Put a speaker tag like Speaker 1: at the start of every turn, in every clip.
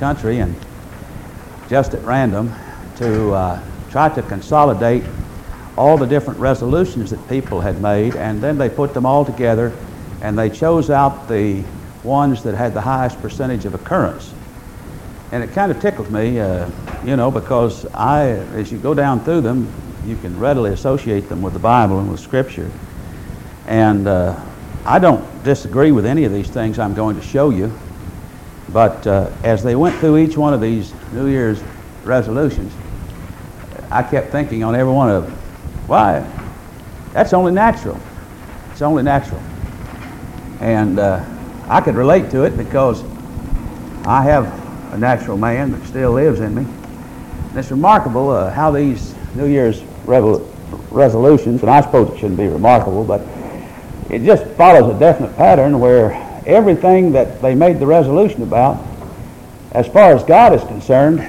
Speaker 1: country and just at random to try to consolidate all the different resolutions that people had made, and then they put them all together and they chose out the ones that had the highest percentage of occurrence. And it kind of tickled me, because as you go down through them, you can readily associate them with the Bible and with Scripture. And I don't disagree with any of these things I'm going to show you, but as they went through each one of these New Year's resolutions, I kept thinking on every one of them, why, that's only natural. It's only natural. And I could relate to it because I have a natural man that still lives in me. And it's remarkable how these New Year's resolutions, and I suppose it shouldn't be remarkable, but it just follows a definite pattern where everything that they made the resolution about, as far as God is concerned,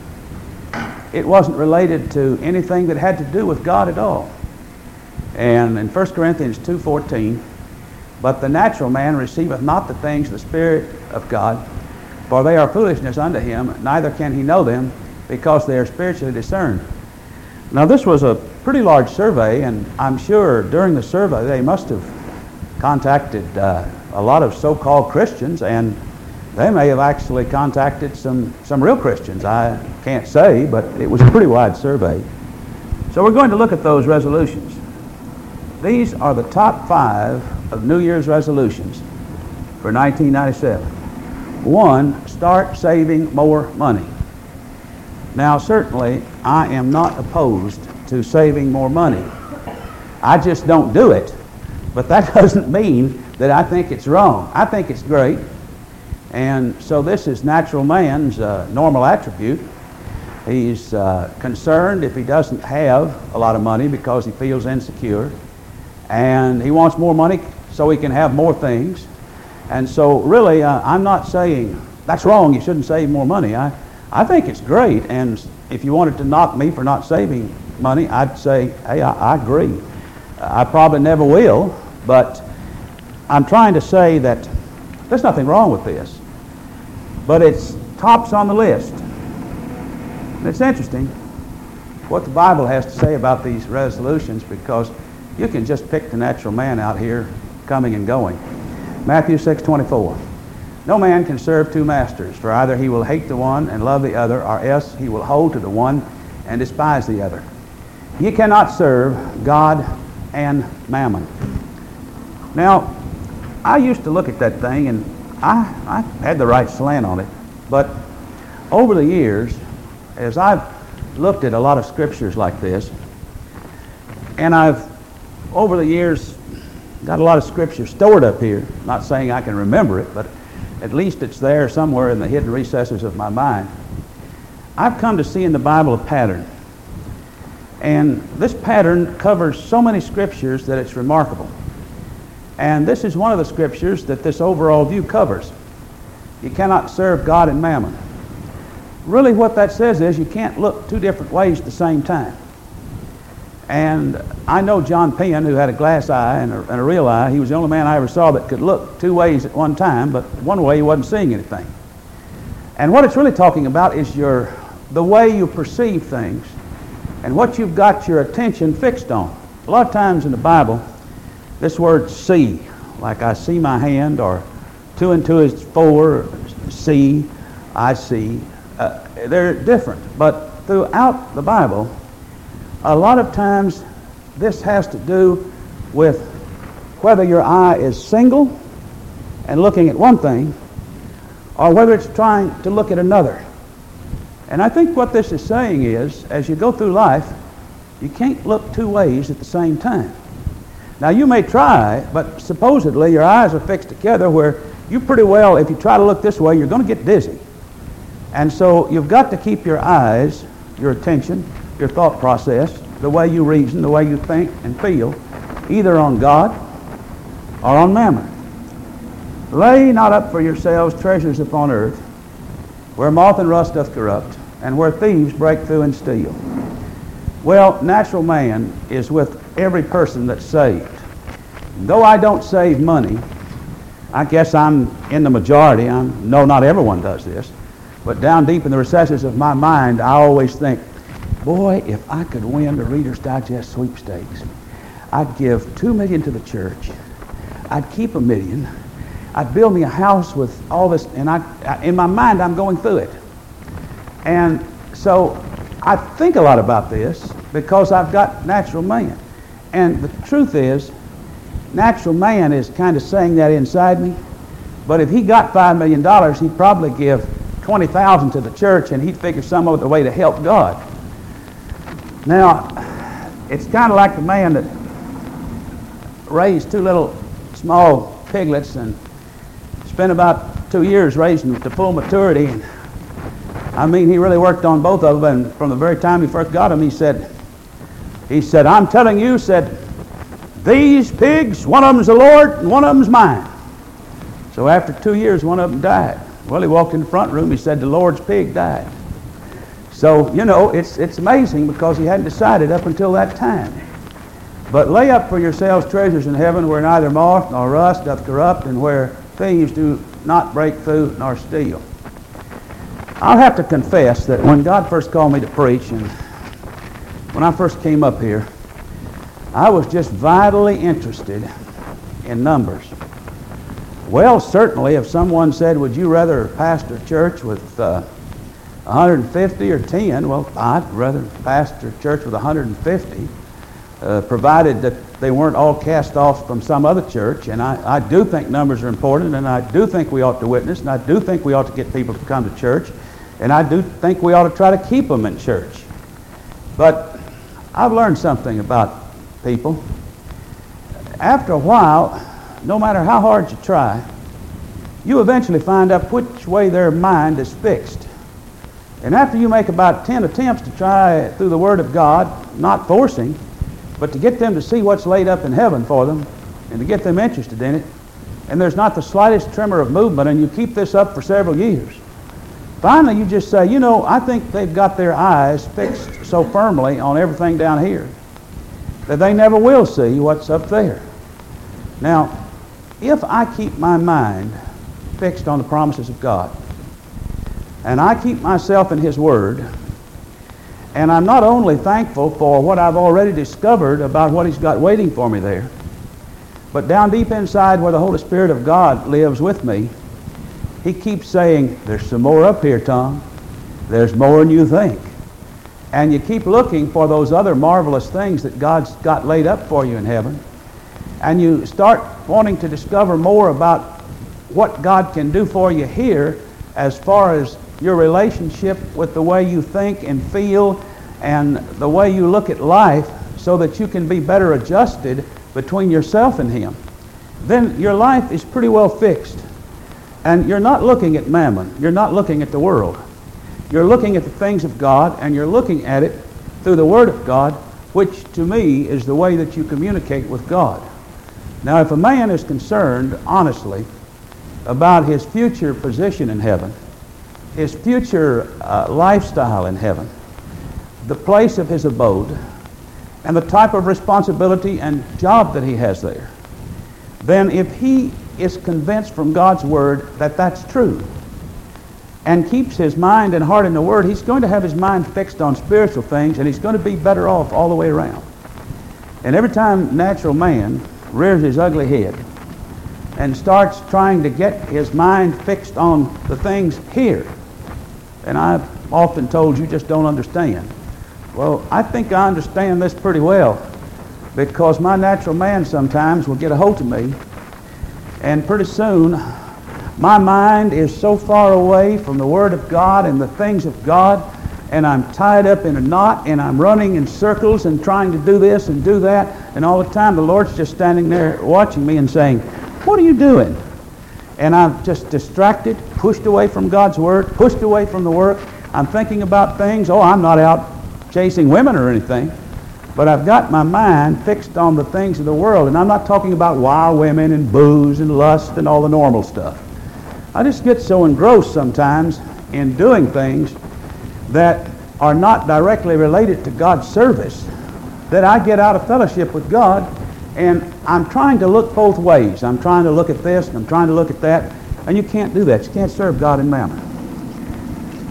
Speaker 1: it wasn't related to anything that had to do with God at all. And in 1 Corinthians 2:14, but the natural man receiveth not the things of the Spirit of God, for they are foolishness unto him, neither can he know them, because they are spiritually discerned. Now this was a pretty large survey, and I'm sure during the survey they must have contacted a lot of so-called Christians, and they may have actually contacted some real Christians. I can't say, but it was a pretty wide survey. So we're going to look at those resolutions. These are the top 5 of New Year's resolutions for 1997. 1, start saving more money. Now certainly I am not opposed to saving more money. I just don't do it. But that doesn't mean that I think it's wrong. I think it's great. And so this is natural man's normal attribute. He's concerned if he doesn't have a lot of money because he feels insecure. And he wants more money so he can have more things. And so really, I'm not saying that's wrong, you shouldn't save more money. I think it's great. And if you wanted to knock me for not saving money, I'd say, hey, I agree. I probably never will, but I'm trying to say that there's nothing wrong with this. But it's tops on the list. And it's interesting what the Bible has to say about these resolutions, because you can just pick the natural man out here coming and going. Matthew 6:24. No man can serve 2 masters, for either he will hate the one and love the other, or else he will hold to the one and despise the other. You cannot serve God and mammon. Now, I used to look at that thing, and I had the right slant on it, but over the years, as I've looked at a lot of scriptures like this, and I've, over the years, got a lot of scripture stored up here, not saying I can remember it, but at least it's there somewhere in the hidden recesses of my mind, I've come to see in the Bible a pattern. And this pattern covers so many scriptures that it's remarkable. And this is one of the scriptures that this overall view covers. You cannot serve God and mammon. Really what that says is you can't look 2 different ways at the same time. And I know John Penn, who had a glass eye and a real eye. He was the only man I ever saw that could look 2 ways at one time, but one way he wasn't seeing anything. And what it's really talking about is the way you perceive things and what you've got your attention fixed on. A lot of times in the Bible, this word see, like I see my hand, or 2 and 2 is 4, see, I see, they're different. But throughout the Bible, a lot of times this has to do with whether your eye is single and looking at one thing, or whether it's trying to look at another. And I think what this is saying is, as you go through life, you can't look 2 ways at the same time. Now you may try, but supposedly your eyes are fixed together where you pretty well, if you try to look this way, you're going to get dizzy. And so you've got to keep your eyes, your attention, your thought process, the way you reason, the way you think and feel, either on God or on mammon. Lay not up for yourselves treasures upon earth, where moth and rust doth corrupt, and where thieves break through and steal. Well, natural man is with every person that's saved. Though I don't save money, I guess I'm in the majority. No, not everyone does this. But down deep in the recesses of my mind, I always think, boy, if I could win the Reader's Digest sweepstakes, I'd give $2 million to the church. I'd keep $1 million. I'd build me a house with all this, and in my mind, I'm going through it. And so I think a lot about this because I've got natural man. And the truth is, natural man is kind of saying that inside me. But if he got $5 million, he'd probably give $20,000 to the church, and he'd figure some other way to help God. Now, it's kind of like the man that raised 2 little small piglets and spent about 2 years raising them to full maturity. And I mean, he really worked on both of them, and from the very time he first got them, he said, I'm telling you, these pigs, one of them's the Lord and one of them's mine. So after 2 years, one of them died. Well, he walked in the front room, he said, the Lord's pig died. So, you know, it's amazing because he hadn't decided up until that time. But lay up for yourselves treasures in heaven where neither moth nor rust doth corrupt, and where thieves do not break through nor steal. I'll have to confess that when God first called me to preach, and when I first came up here, I was just vitally interested in numbers. Well, certainly if someone said, would you rather pastor a church with 150 or 10? Well, I'd rather pastor a church with 150, provided that they weren't all cast off from some other church. And I do think numbers are important, and I do think we ought to witness, and I do think we ought to get people to come to church, and I do think we ought to try to keep them in church. But I've learned something about people. After a while, no matter how hard you try, you eventually find out which way their mind is fixed. And after you make about 10 attempts to try through the Word of God, not forcing, but to get them to see what's laid up in heaven for them and to get them interested in it, and there's not the slightest tremor of movement, and you keep this up for several years, finally you just say, you know, I think they've got their eyes fixed so firmly on everything down here that they never will see what's up there. Now, if I keep my mind fixed on the promises of God, and I keep myself in His Word, and I'm not only thankful for what I've already discovered about what He's got waiting for me there, but down deep inside where the Holy Spirit of God lives with me, He keeps saying, there's some more up here, Tom. There's more than you think. And you keep looking for those other marvelous things that God's got laid up for you in heaven, and you start wanting to discover more about what God can do for you here as far as your relationship with the way you think and feel and the way you look at life, so that you can be better adjusted between yourself and Him. Then your life is pretty well fixed. And you're not looking at mammon. You're not looking at the world. You're looking at the things of God, and you're looking at it through the Word of God, which to me is the way that you communicate with God. Now, if a man is concerned, honestly, about his future position in heaven, his future lifestyle in heaven, the place of his abode, and the type of responsibility and job that he has there, then if he is convinced from God's Word that that's true, and keeps his mind and heart in the Word, he's going to have his mind fixed on spiritual things, and he's going to be better off all the way around. And every time natural man rears his ugly head and starts trying to get his mind fixed on the things here, and I've often told you just don't understand. Well, I think I understand this pretty well, because my natural man sometimes will get a hold of me, and pretty soon my mind is so far away from the Word of God and the things of God, and I'm tied up in a knot, and I'm running in circles and trying to do this and do that, and all the time the Lord's just standing there watching me and saying, what are you doing? And I'm just distracted, pushed away from God's Word, pushed away from the work. I'm thinking about things. Oh, I'm not out chasing women or anything, but I've got my mind fixed on the things of the world. And I'm not talking about wild women and booze and lust and all the normal stuff. I just get so engrossed sometimes in doing things that are not directly related to God's service that I get out of fellowship with God, and I'm trying to look both ways. I'm trying to look at this and I'm trying to look at that, and you can't do that. You can't serve God and mammon.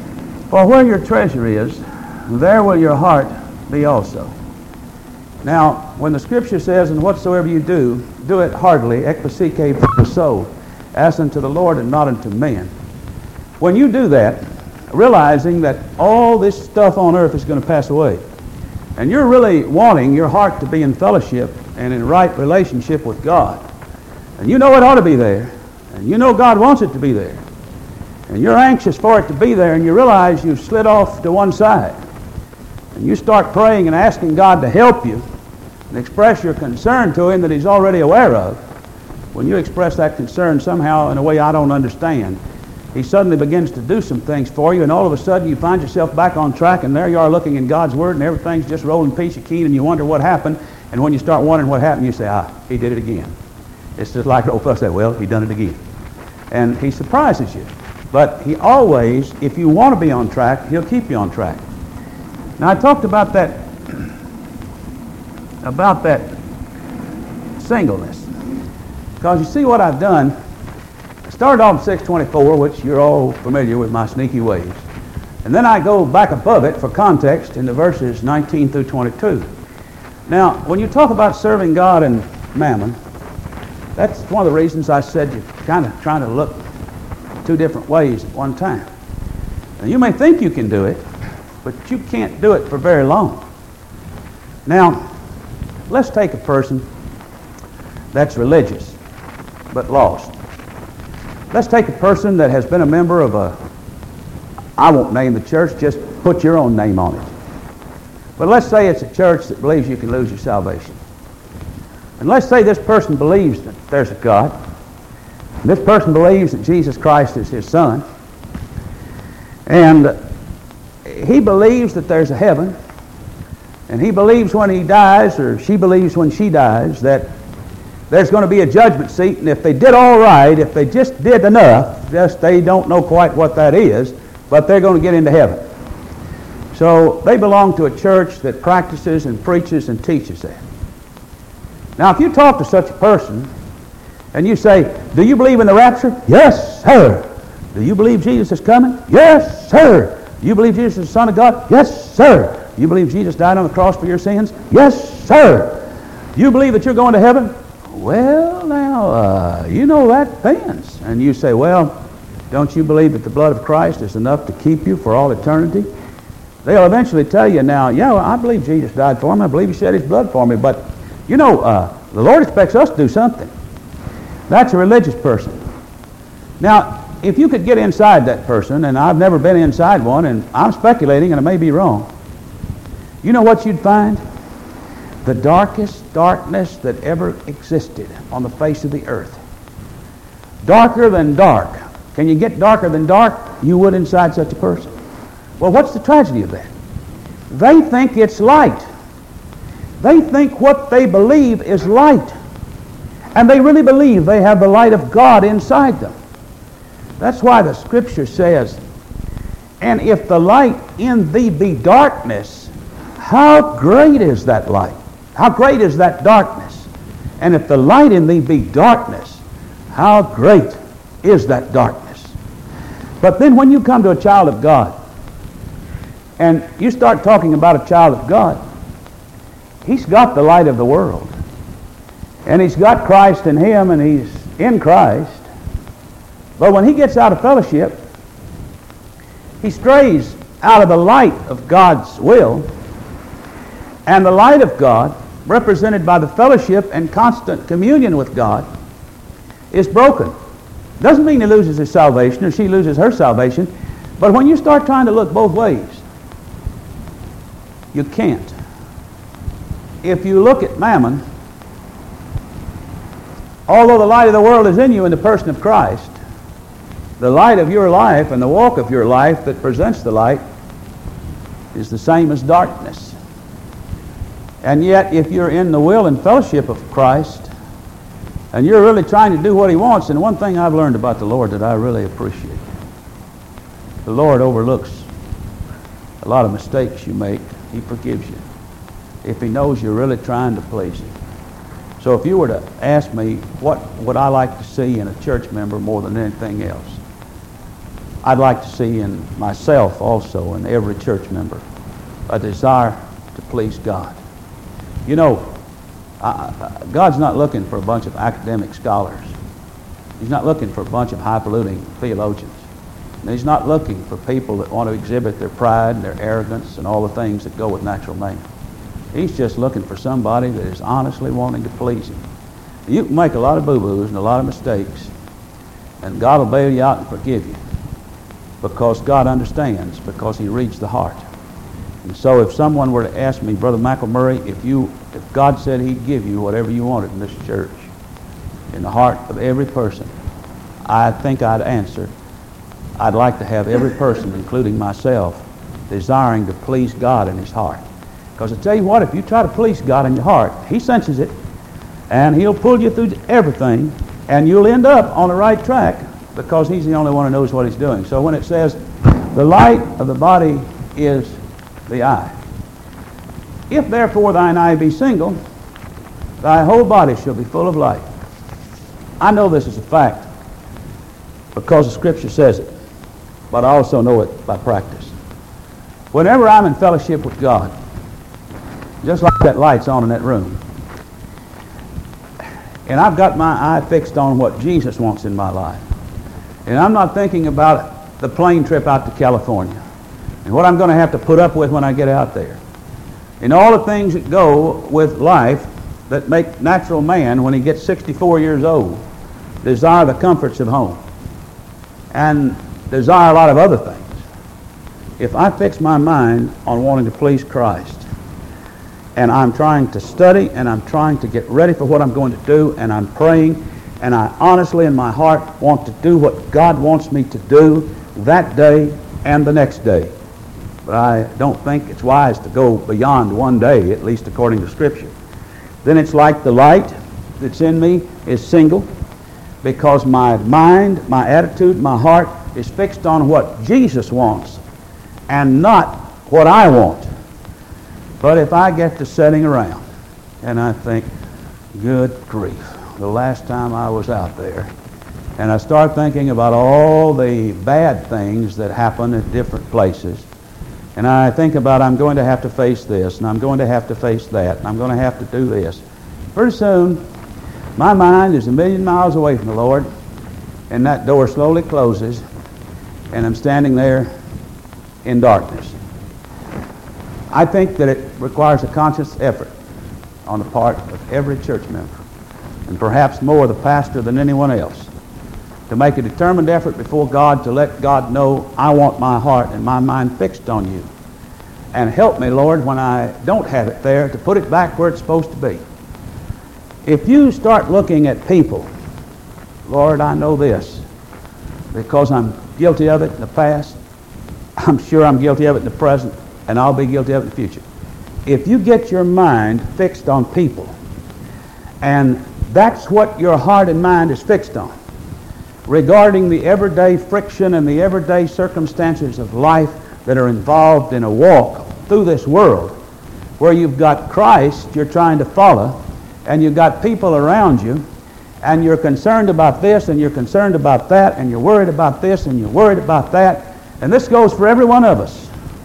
Speaker 1: For where your treasure is, there will your heart be also. Now, when the Scripture says, and whatsoever you do, do it heartily, ekpasike so, as unto the Lord and not unto men. When you do that, realizing that all this stuff on earth is going to pass away, and you're really wanting your heart to be in fellowship and in right relationship with God, and you know it ought to be there, and you know God wants it to be there, and you're anxious for it to be there, and you realize you've slid off to one side, and you start praying and asking God to help you and express your concern to Him that He's already aware of. When you express that concern somehow in a way I don't understand, He suddenly begins to do some things for you, and all of a sudden you find yourself back on track, and there you are looking in God's Word, and everything's just rolling peachy keen, and you wonder what happened. And when you start wondering what happened, you say, He did it again. It's just like an old fellow said, well, He done it again. And He surprises you. But He always, if you want to be on track, He'll keep you on track. Now, I talked about that singleness. Because you see what I've done, I started off in 624, which you're all familiar with my sneaky ways. And then I go back above it for context in the verses 19 through 22. Now, when you talk about serving God and mammon, that's one of the reasons I said you're kind of trying to look two different ways at one time. Now, you may think you can do it, but you can't do it for very long. Now, let's take a person that's religious but lost. Let's take a person that has been a member of I won't name the church, just put your own name on it. But let's say it's a church that believes you can lose your salvation. And let's say this person believes that there's a God. And this person believes that Jesus Christ is His Son. And he believes that there's a heaven. And he believes when he dies, or she believes when she dies, that there's going to be a judgment seat. And if they did all right, if they just did enough, just they don't know quite what that is, but they're going to get into heaven. So they belong to a church that practices and preaches and teaches that. Now, if you talk to such a person and you say, do you believe in the rapture? Yes, sir. Do you believe Jesus is coming? Yes, sir. Do you believe Jesus is the Son of God? Yes, sir. Do you believe Jesus died on the cross for your sins? Yes, sir. Do you believe that you're going to heaven? Well, now, you know that depends. And you say, well, don't you believe that the blood of Christ is enough to keep you for all eternity? They'll eventually tell you now, yeah, well, I believe Jesus died for me. I believe He shed His blood for me. But, you know, the Lord expects us to do something. That's a religious person. Now, if you could get inside that person, and I've never been inside one, and I'm speculating, and I may be wrong, you know what you'd find? The darkest darkness that ever existed on the face of the earth. Darker than dark. Can you get darker than dark? You would inside such a person. Well, what's the tragedy of that? They think it's light. They think what they believe is light. And they really believe they have the light of God inside them. That's why the Scripture says, and if the light in thee be darkness, how great is that light? How great is that darkness? And if the light in thee be darkness, how great is that darkness? But then when you come to a child of God, and you start talking about a child of God, he's got the light of the world. And he's got Christ in him, and he's in Christ. But when he gets out of fellowship, he strays out of the light of God's will. And the light of God, represented by the fellowship and constant communion with God, is broken. Doesn't mean he loses his salvation or she loses her salvation. But when you start trying to look both ways, you can't. If you look at mammon, although the light of the world is in you in the person of Christ, the light of your life and the walk of your life that presents the light is the same as darkness. And yet, if you're in the will and fellowship of Christ, and you're really trying to do what He wants, and one thing I've learned about the Lord that I really appreciate, the Lord overlooks a lot of mistakes you make. He forgives you if He knows you're really trying to please Him. So if you were to ask me what would I like to see in a church member more than anything else, I'd like to see in myself also, in every church member, a desire to please God. You know, God's not looking for a bunch of academic scholars. He's not looking for a bunch of highfalutin theologians. And He's not looking for people that want to exhibit their pride and their arrogance and all the things that go with natural man. He's just looking for somebody that is honestly wanting to please Him. You can make a lot of boo-boos and a lot of mistakes, and God will bail you out and forgive you, because God understands, because He reads the heart. And so if someone were to ask me, Brother McElmurray, if God said He'd give you whatever you wanted in this church, in the heart of every person, I think I'd answer, I'd like to have every person, including myself, desiring to please God in his heart. Because I tell you what, if you try to please God in your heart, He senses it, and He'll pull you through everything, and you'll end up on the right track, because He's the only one who knows what He's doing. So when it says, the light of the body is the eye. If therefore thine eye be single, thy whole body shall be full of light. I know this is a fact, because the Scripture says it, but I also know it by practice. Whenever I'm in fellowship with God, just like that light's on in that room, and I've got my eye fixed on what Jesus wants in my life, and I'm not thinking about the plane trip out to California and what I'm going to have to put up with when I get out there, and all the things that go with life that make natural man, when he gets 64 years old, desire the comforts of home and desire a lot of other things. If I fix my mind on wanting to please Christ, and I'm trying to study, and I'm trying to get ready for what I'm going to do, and I'm praying, and I honestly in my heart want to do what God wants me to do that day and the next day. But I don't think it's wise to go beyond one day, at least according to Scripture. Then it's like the light that's in me is single, because my mind, my attitude, my heart is fixed on what Jesus wants and not what I want. But if I get to sitting around and I think, good grief, the last time I was out there, and I start thinking about all the bad things that happen at different places, and I think about I'm going to have to face this, and I'm going to have to face that, and I'm going to have to do this, pretty soon my mind is a million miles away from the Lord, and that door slowly closes, and I'm standing there in darkness. I think that it requires a conscious effort on the part of every church member, and perhaps more the pastor than anyone else, to make a determined effort before God to let God know, I want my heart and my mind fixed on you. And help me, Lord, when I don't have it there, to put it back where it's supposed to be. If you start looking at people, Lord, I know this, because I'm guilty of it in the past, I'm sure I'm guilty of it in the present, and I'll be guilty of it in the future. If you get your mind fixed on people, and that's what your heart and mind is fixed on, regarding the everyday friction and the everyday circumstances of life that are involved in a walk through this world, where you've got Christ you're trying to follow, and you've got people around you, and you're concerned about this, and you're concerned about that, and you're worried about this, and you're worried about that, and this goes for every one of us,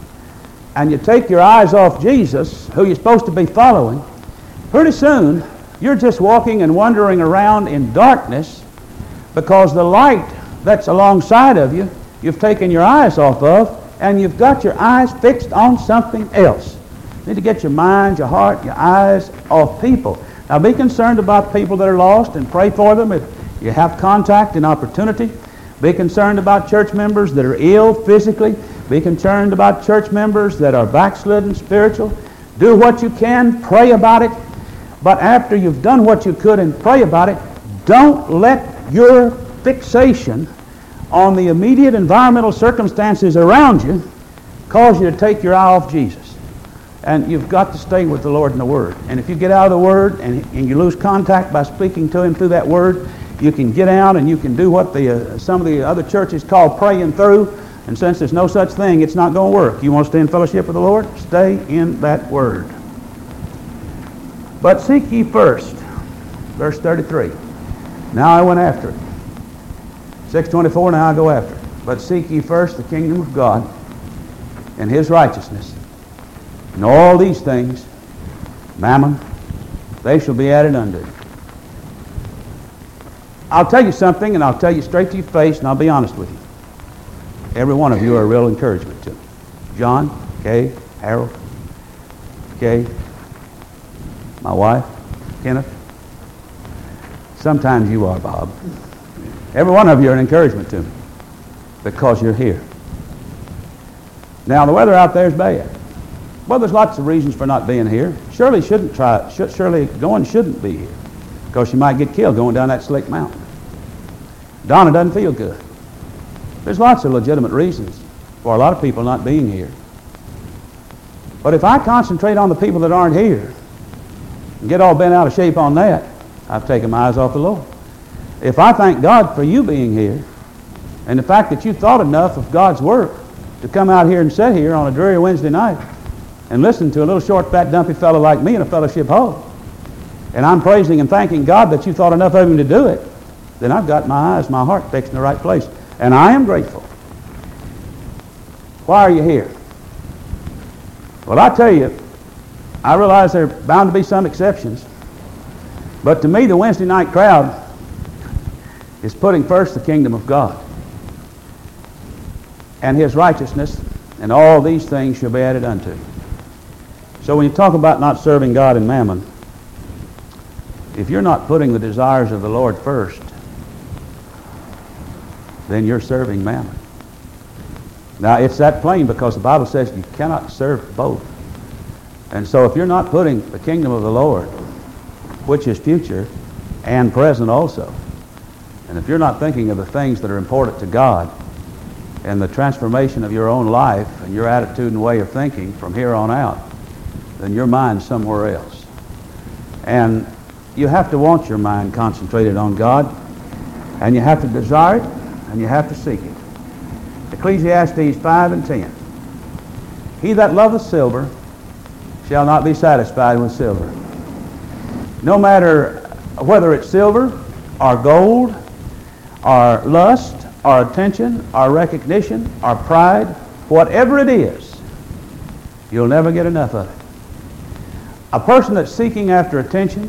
Speaker 1: and you take your eyes off Jesus, who you're supposed to be following, pretty soon you're just walking and wandering around in darkness, because the light that's alongside of you, you've taken your eyes off of, and you've got your eyes fixed on something else. You need to get your mind, your heart, your eyes off people. Now be concerned about people that are lost and pray for them if you have contact and opportunity. Be concerned about church members that are ill physically. Be concerned about church members that are backslidden spiritual. Do what you can, pray about it. But after you've done what you could and pray about it, don't let your fixation on the immediate environmental circumstances around you cause you to take your eye off Jesus. And you've got to stay with the Lord in the Word. And if you get out of the Word and you lose contact by speaking to Him through that Word, you can get out and you can do what some of the other churches call praying through. And since there's no such thing, it's not going to work. You want to stay in fellowship with the Lord? Stay in that Word. But seek ye first, verse 33. Now I went after it. 6:24, now I go after it. But seek ye first the kingdom of God and His righteousness, and all these things, mammon, they shall be added unto you. I'll tell you something, and I'll tell you straight to your face, and I'll be honest with you. Every one of you are a real encouragement to me. John, Kay, Harold, Kay, my wife, Kenneth. Sometimes you are, Bob. Every one of you are an encouragement to me because you're here. Now, the weather out there is bad. Well, there's lots of reasons for not being here. Shirley Goins shouldn't be here because she might get killed going down that slick mountain. Donna doesn't feel good. There's lots of legitimate reasons for a lot of people not being here. But if I concentrate on the people that aren't here and get all bent out of shape on that, I've taken my eyes off the Lord. If I thank God for you being here and the fact that you thought enough of God's work to come out here and sit here on a dreary Wednesday night and listen to a little short, fat, dumpy fellow like me in a fellowship hall, and I'm praising and thanking God that you thought enough of Him to do it, then I've got my eyes, my heart fixed in the right place. And I am grateful. Why are you here? Well, I tell you, I realize there are bound to be some exceptions. But to me, the Wednesday night crowd is putting first the kingdom of God and His righteousness, and all these things shall be added unto you. So when you talk about not serving God and mammon, if you're not putting the desires of the Lord first, then you're serving mammon. Now, it's that plain because the Bible says you cannot serve both. And so if you're not putting the kingdom of the Lord, which is future and present also, and if you're not thinking of the things that are important to God and the transformation of your own life and your attitude and way of thinking from here on out, then your mind's somewhere else. And you have to want your mind concentrated on God, and you have to desire it, and you have to seek it. Ecclesiastes 5 and 10. He that loveth silver shall not be satisfied with silver. No matter whether it's silver or gold or lust or attention or recognition or pride, whatever it is, you'll never get enough of it. A person that's seeking after attention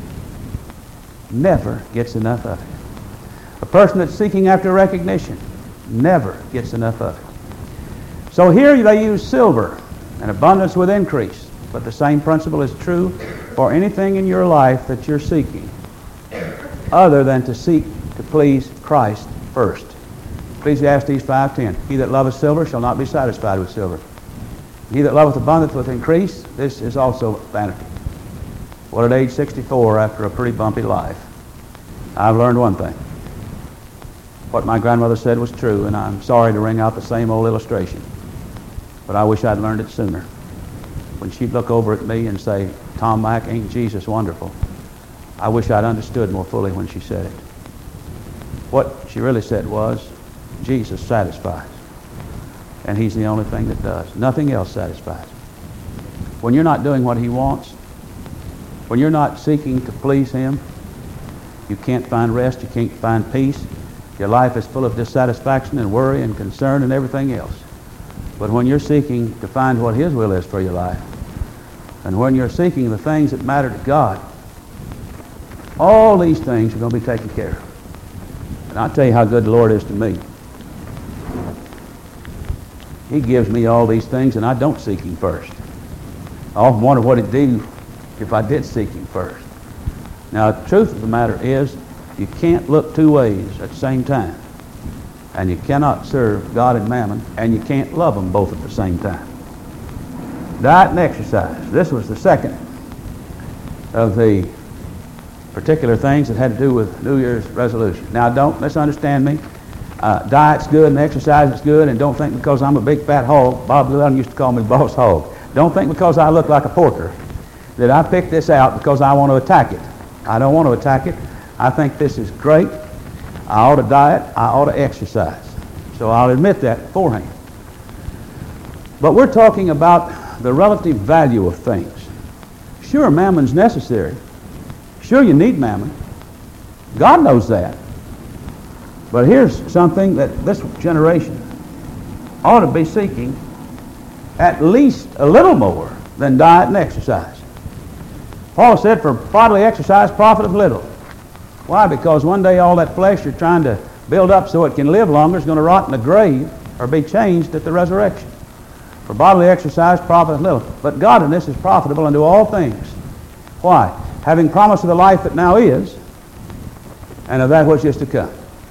Speaker 1: never gets enough of it. A person that's seeking after recognition never gets enough of it. So here they use silver and abundance with increase, but the same principle is true for anything in your life that you're seeking other than to seek to please Christ first. Ecclesiastes 5:10. He that loveth silver shall not be satisfied with silver. He that loveth abundance with increase, this is also vanity. Well, at age 64, after a pretty bumpy life, I've learned one thing. What my grandmother said was true, and I'm sorry to ring out the same old illustration, but I wish I'd learned it sooner. When she'd look over at me and say, "Tom Mack, ain't Jesus wonderful?" I wish I'd understood more fully when she said it. What she really said was, Jesus satisfies, and He's the only thing that does. Nothing else satisfies. When you're not doing what He wants, when you're not seeking to please Him, you can't find rest, you can't find peace. Your life is full of dissatisfaction and worry and concern and everything else. But when you're seeking to find what His will is for your life, and when you're seeking the things that matter to God, all these things are going to be taken care of. And I'll tell you how good the Lord is to me. He gives me all these things, and I don't seek Him first. I often wonder what He'd do if I did seek Him first. Now, the truth of the matter is, you can't look two ways at the same time. And you cannot serve God and mammon, and you can't love them both at the same time. Diet and exercise. This was the second of the particular things that had to do with New Year's resolution. Now, don't misunderstand me. Diet's good and exercise is good, and don't think because I'm a big fat hog, Bob Llewellyn used to call me Boss Hog. Don't think because I look like a porker that I picked this out because I want to attack it. I don't want to attack it. I think this is great. I ought to diet. I ought to exercise. So I'll admit that beforehand. But we're talking about the relative value of things. Sure, mammon's necessary. Sure, you need mammon. God knows that. But here's something that this generation ought to be seeking at least a little more than diet and exercise. Paul said, for bodily exercise profiteth little. Why? Because one day all that flesh you're trying to build up so it can live longer is going to rot in the grave or be changed at the resurrection. For bodily exercise profiteth little, but godliness is profitable unto all things. Why? Having promise of the life that now is, and of that which is to come.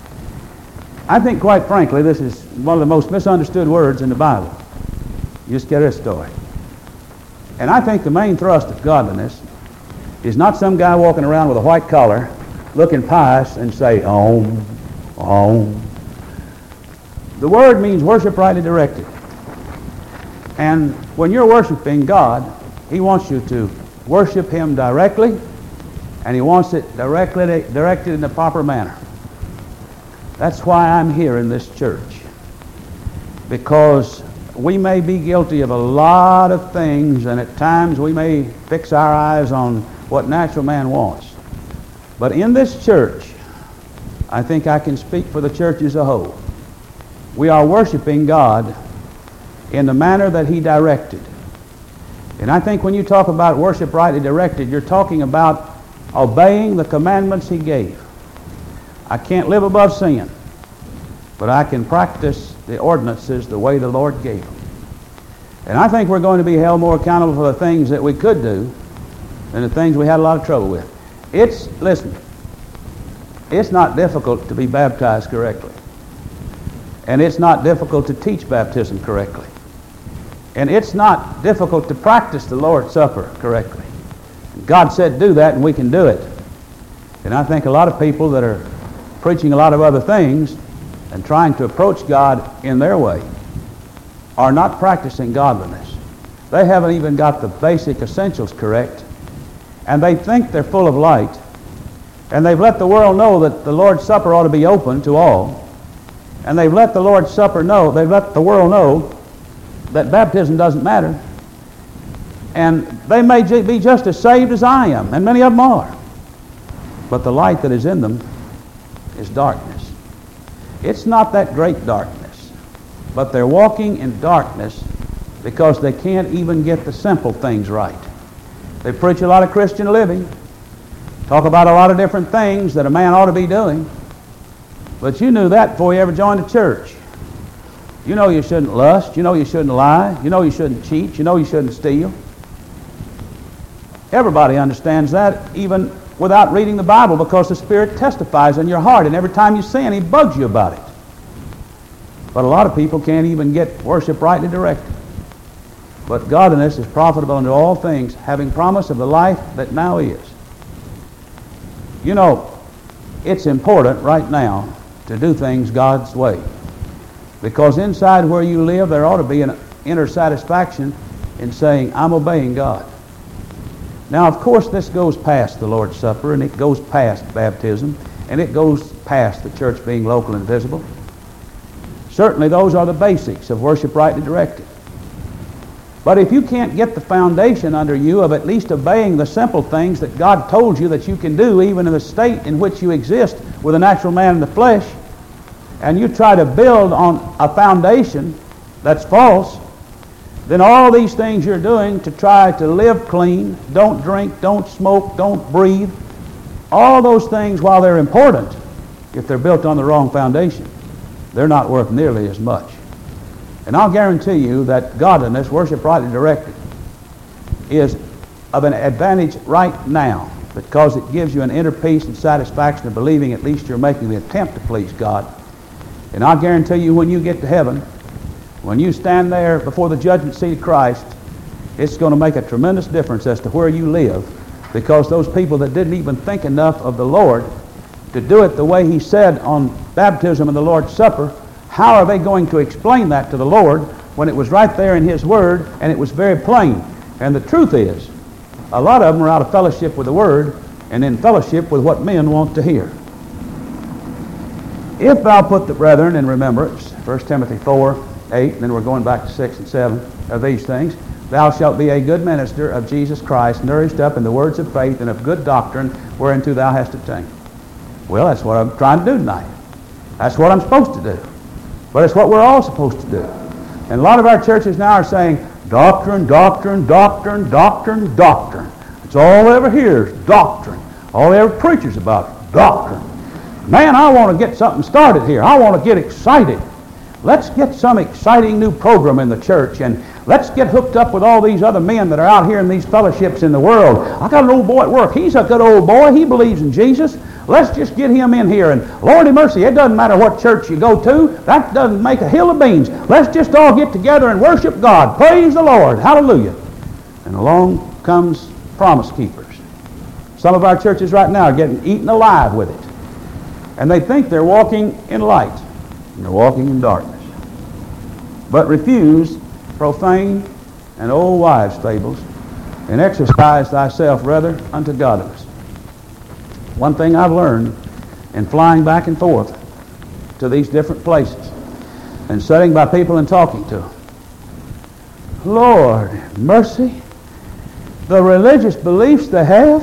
Speaker 1: I think, quite frankly, this is one of the most misunderstood words in the Bible. Eucharisto. And I think the main thrust of godliness is not some guy walking around with a white collar, looking pious and say, Om, Om. The word means worship rightly directed. And when you're worshiping God, He wants you to worship Him directly, and He wants it directed in the proper manner. That's why I'm here in this church. Because we may be guilty of a lot of things, and at times we may fix our eyes on what natural man wants. But in this church, I think I can speak for the church as a whole. We are worshiping God in the manner that He directed. And I think when you talk about worship rightly directed, you're talking about obeying the commandments He gave. I can't live above sin, but I can practice the ordinances the way the Lord gave them. And I think we're going to be held more accountable for the things that we could do than the things we had a lot of trouble with. Listen, it's not difficult to be baptized correctly. And it's not difficult to teach baptism correctly. And it's not difficult to practice the Lord's Supper correctly. God said do that, and we can do it. And I think a lot of people that are preaching a lot of other things and trying to approach God in their way are not practicing godliness. They haven't even got the basic essentials correct, and they think they're full of light, and they've let the world know that the Lord's Supper ought to be open to all, and they've let the Lord's Supper know, they've let the world know that baptism doesn't matter, and they may be just as saved as I am, and many of them are, but the light that is in them is darkness. It's not that great darkness, but they're walking in darkness because they can't even get the simple things right. They preach a lot of Christian living, talk about a lot of different things that a man ought to be doing, but you knew that before you ever joined a church. You know you shouldn't lust, you know you shouldn't lie, you know you shouldn't cheat, you know you shouldn't steal. Everybody understands that, even without reading the Bible, because the Spirit testifies in your heart, and every time you sin, He bugs you about it. But a lot of people can't even get worship rightly directed. But godliness is profitable unto all things, having promise of the life that now is. You know, it's important right now to do things God's way, because inside where you live, there ought to be an inner satisfaction in saying, I'm obeying God. Now, of course, this goes past the Lord's Supper, and it goes past baptism, and it goes past the church being local and visible. Certainly, those are the basics of worship rightly directed. But if you can't get the foundation under you of at least obeying the simple things that God told you that you can do, even in the state in which you exist with a natural man in the flesh, and you try to build on a foundation that's false, then all these things you're doing to try to live clean, don't drink, don't smoke, don't breathe, all those things, while they're important, if they're built on the wrong foundation, they're not worth nearly as much. And I'll guarantee you that godliness, worship rightly directed, is of an advantage right now, because it gives you an inner peace and satisfaction of believing at least you're making the attempt to please God. And I'll guarantee you, when you get to heaven, when you stand there before the judgment seat of Christ, it's going to make a tremendous difference as to where you live, because those people that didn't even think enough of the Lord to do it the way He said on baptism and the Lord's Supper, how are they going to explain that to the Lord when it was right there in His Word and it was very plain? And the truth is, a lot of them are out of fellowship with the Word and in fellowship with what men want to hear. If thou put the brethren in remembrance, 1 Timothy 4:8, and then we're going back to 6 and 7 of these things, thou shalt be a good minister of Jesus Christ, nourished up in the words of faith and of good doctrine, whereunto thou hast attained. Well, that's what I'm trying to do tonight. That's what I'm supposed to do. But it's what we're all supposed to do. And a lot of our churches now are saying, doctrine, doctrine, doctrine, doctrine, doctrine. It's all they ever hear is doctrine. All they ever preaches about is doctrine. Man, I want to get something started here. I want to get excited. Let's get some exciting new program in the church, and let's get hooked up with all these other men that are out here in these fellowships in the world. I got an old boy at work. He's a good old boy. He believes in Jesus. Let's just get him in here. And Lordy mercy, it doesn't matter what church you go to. That doesn't make a hill of beans. Let's just all get together and worship God. Praise the Lord. Hallelujah. And along comes Promise Keepers. Some of our churches right now are getting eaten alive with it. And they think they're walking in light, and they're walking in darkness. But refuse profane and old wives' fables, and exercise thyself rather unto godliness. One thing I've learned in flying back and forth to these different places and sitting by people and talking to them, Lord mercy, the religious beliefs they have,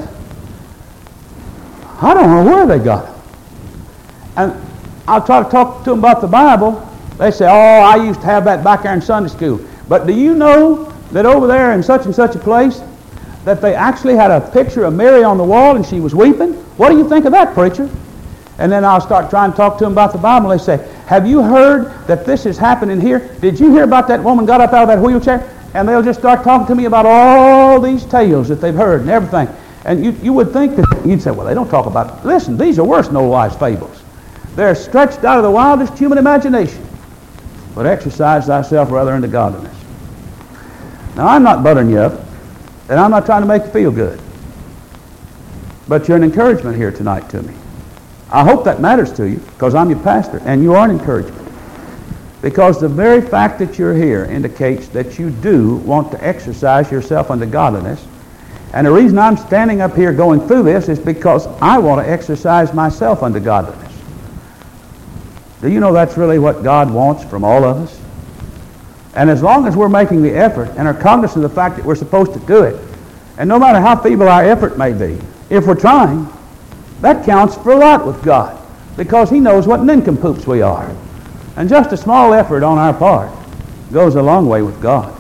Speaker 1: I don't know where they got them. And I'll try to talk to them about the Bible. They say, oh, I used to have that back there in Sunday school. But do you know that over there in such and such a place that they actually had a picture of Mary on the wall and she was weeping? What do you think of that, preacher? And then I'll start trying to talk to them about the Bible. They say, have you heard that this is happening here? Did you hear about that woman got up out of that wheelchair? And they'll just start talking to me about all these tales that they've heard and everything. And you would think that, you'd say, well, they don't talk about it. Listen, these are worse than old wives' fables. They're stretched out of the wildest human imagination. But exercise thyself rather unto godliness. Now, I'm not buttering you up, and I'm not trying to make you feel good. But you're an encouragement here tonight to me. I hope that matters to you, because I'm your pastor, and you are an encouragement. Because the very fact that you're here indicates that you do want to exercise yourself unto godliness. And the reason I'm standing up here going through this is because I want to exercise myself unto godliness. Do you know that's really what God wants from all of us? And as long as we're making the effort and are cognizant of the fact that we're supposed to do it, and no matter how feeble our effort may be, if we're trying, that counts for a lot with God, because He knows what nincompoops we are. And just a small effort on our part goes a long way with God.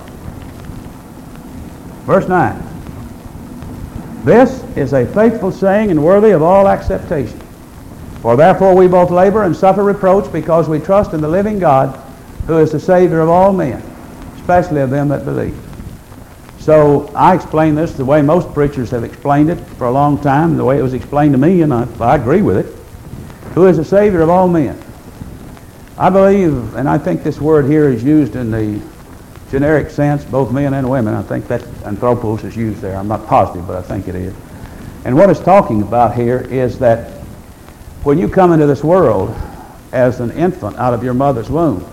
Speaker 1: Verse 9. This is a faithful saying and worthy of all acceptation. For therefore we both labor and suffer reproach, because we trust in the living God, who is the Savior of all men, especially of them that believe. So I explain this the way most preachers have explained it for a long time, the way it was explained to me, and I agree with it. Who is the Savior of all men? I believe, and I think this word here is used in the generic sense, both men and women. I think that anthropos is used there. I'm not positive, but I think it is. And what it's talking about here is that when you come into this world as an infant out of your mother's womb,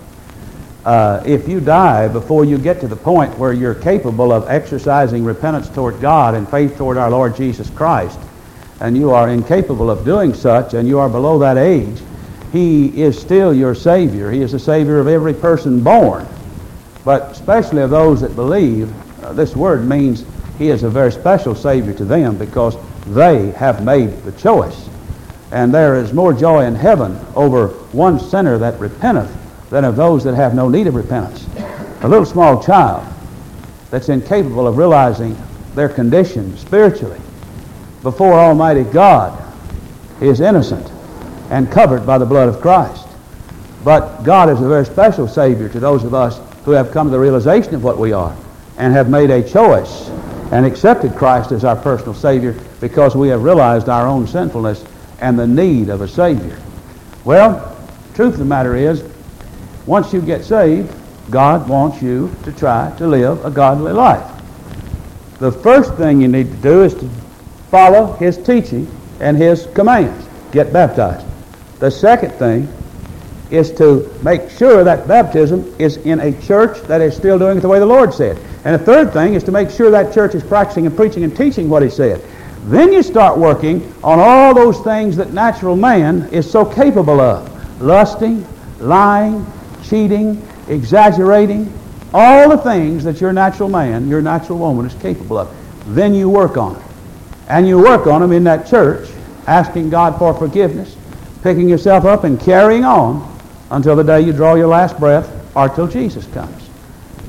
Speaker 1: if you die before you get to the point where you're capable of exercising repentance toward God and faith toward our Lord Jesus Christ, and you are incapable of doing such, and you are below that age, He is still your Savior. He is the Savior of every person born, but especially of those that believe. This word means He is a very special Savior to them, because they have made the choice. And there is more joy in heaven over one sinner that repenteth than of those that have no need of repentance. A little small child that's incapable of realizing their condition spiritually before Almighty God is innocent and covered by the blood of Christ. But God is a very special Savior to those of us who have come to the realization of what we are and have made a choice and accepted Christ as our personal Savior, because we have realized our own sinfulness and the need of a Savior. Well, truth of the matter is, once you get saved, God wants you to try to live a godly life. The first thing you need to do is to follow His teaching and His commands. Get baptized. The second thing is to make sure that baptism is in a church that is still doing it the way the Lord said. And the third thing is to make sure that church is practicing and preaching and teaching what He said. Then you start working on all those things that natural man is so capable of. Lusting, lying, cheating, exaggerating, all the things that your natural man, your natural woman is capable of. Then you work on it. And you work on them in that church, asking God for forgiveness, picking yourself up and carrying on until the day you draw your last breath or till Jesus comes.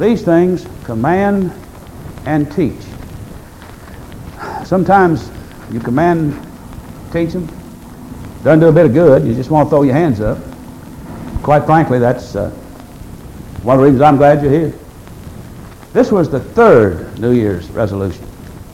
Speaker 1: These things command and teach. Sometimes you command, teach them. Doesn't do a bit of good. You just want to throw your hands up. Quite frankly, that's one of the reasons I'm glad you're here. This was the third New Year's resolution.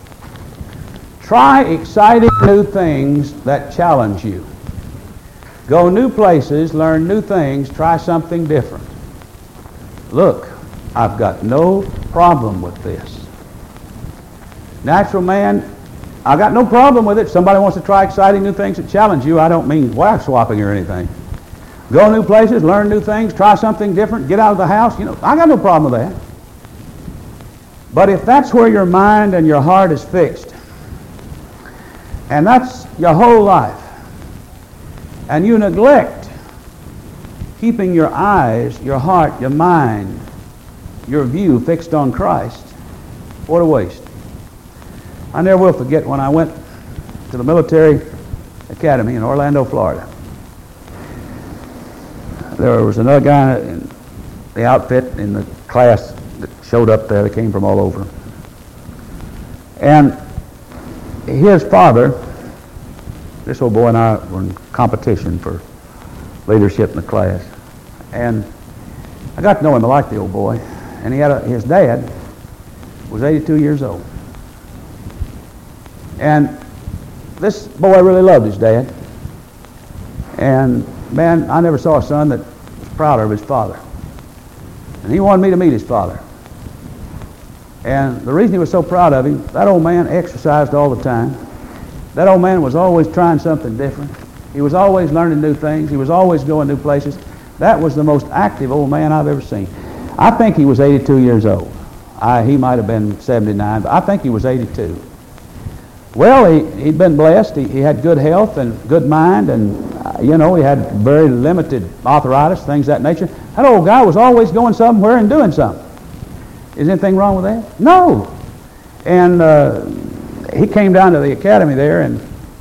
Speaker 1: Try exciting new things that challenge you. Go new places, learn new things, try something different. Look, I've got no problem with this. Natural man, I got no problem with it. Somebody wants to try exciting new things that challenge you. I don't mean wife swapping or anything. Go new places, learn new things, try something different, get out of the house. You know, I got no problem with that. But if that's where your mind and your heart is fixed, and that's your whole life, and you neglect keeping your eyes, your heart, your mind, your view fixed on Christ, what a waste. I never will forget when I went to the military academy in Orlando, Florida. There was another guy in the outfit in the class that showed up there that came from all over. And his father, this old boy and I were in competition for leadership in the class. And I got to know him. I liked the old boy. And he had his dad was 82 years old. And this boy really loved his dad. And man, I never saw a son that was prouder of his father. And he wanted me to meet his father. And the reason he was so proud of him, that old man exercised all the time. That old man was always trying something different. He was always learning new things. He was always going new places. That was the most active old man I've ever seen. I think he was 82 years old. He might have been 79, but I think he was 82. Well, he'd been blessed. He had good health and good mind, and he had very limited arthritis, things of that nature. That old guy was always going somewhere and doing something. Is anything wrong with that? No. And he came down to the academy there, and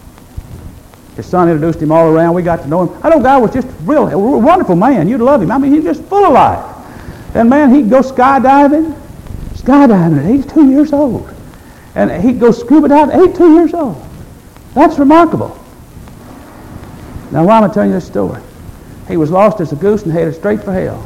Speaker 1: his son introduced him all around. We got to know him. That old guy was just a wonderful man. You'd love him. I mean, he's just full of life. And man, he'd go skydiving at 82 years old. And he'd go scuba diving at 82 years old. That's remarkable. Now, why am I telling you this story? He was lost as a goose and headed straight for hell.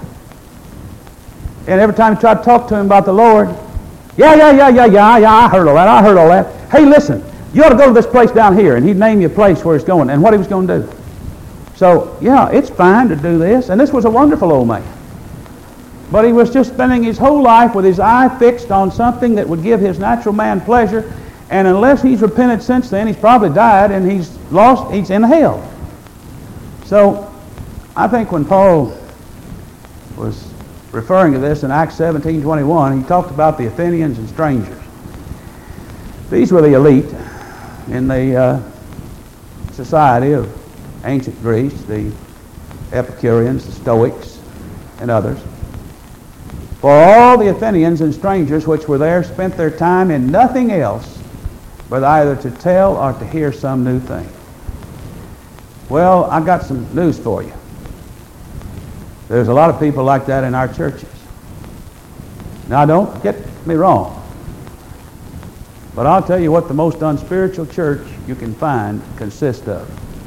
Speaker 1: And every time he tried to talk to him about the Lord, I heard all that. Hey, listen, you ought to go to this place down here. And he'd name you a place where he's going and what he was going to do. So, yeah, it's fine to do this. And this was a wonderful old man. But he was just spending his whole life with his eye fixed on something that would give his natural man pleasure. And unless he's repented since then, he's probably died and he's in hell. So, I think when Paul was referring to this in Acts 17:21, he talked about the Athenians and strangers. These were the elite in the society of ancient Greece, the Epicureans, the Stoics, and others. For all the Athenians and strangers which were there spent their time in nothing else but either to tell or to hear some new thing. Well, I got some news for you. There's a lot of people like that in our churches. Now, don't get me wrong, but I'll tell you what the most unspiritual church you can find consists of.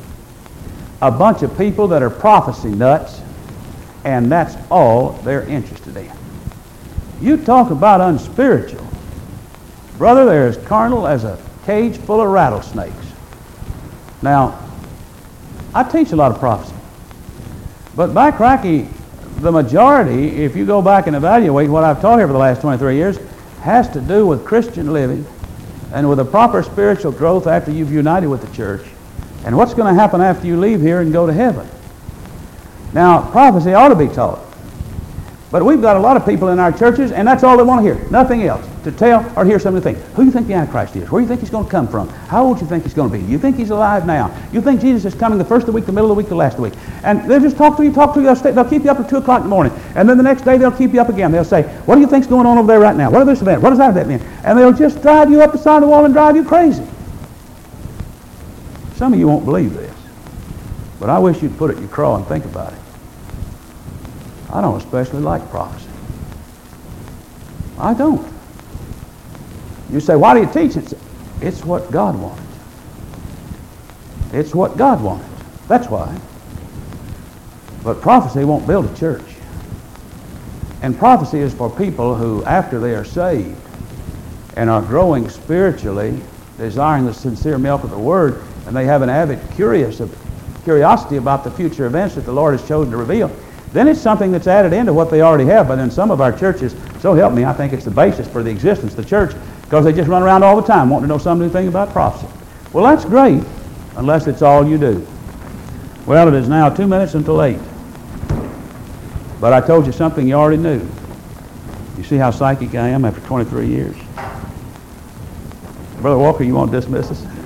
Speaker 1: A bunch of people that are prophecy nuts, and that's all they're interested in. You talk about unspiritual. Brother, they're as carnal as a cage full of rattlesnakes. Now, I teach a lot of prophecy. But by cracky, the majority, if you go back and evaluate what I've taught here for the last 23 years, has to do with Christian living and with a proper spiritual growth after you've united with the church and what's going to happen after you leave here and go to heaven. Now, prophecy ought to be taught. But we've got a lot of people in our churches, and that's all they want to hear. Nothing else. To tell or hear some of the things. Who do you think the Antichrist is? Where do you think he's going to come from? How old do you think he's going to be? You think he's alive now? You think Jesus is coming the first of the week, the middle of the week, the last of the week? And they'll just talk to you. They'll keep you up at 2 o'clock in the morning. And then the next day they'll keep you up again. They'll say, what do you think's going on over there right now? What are this event? What does that event mean? And they'll just drive you up the side of the wall and drive you crazy. Some of you won't believe this. But I wish you'd put it in your craw and think about it. I don't especially like prophecy. I don't. You say, why do you teach it? It's what God wanted. It's what God wanted. That's why. But prophecy won't build a church. And prophecy is for people who, after they are saved and are growing spiritually, desiring the sincere milk of the Word, and they have an avid curiosity about the future events that the Lord has chosen to reveal, then it's something that's added into what they already have. But in some of our churches, so help me, I think it's the basis for the existence of the church, because they just run around all the time wanting to know some new thing about prophecy. Well, that's great, unless it's all you do. Well, it is now 2 minutes until 8. But I told you something you already knew. You see how psychic I am after 23 years? Brother Walker, you want to dismiss us?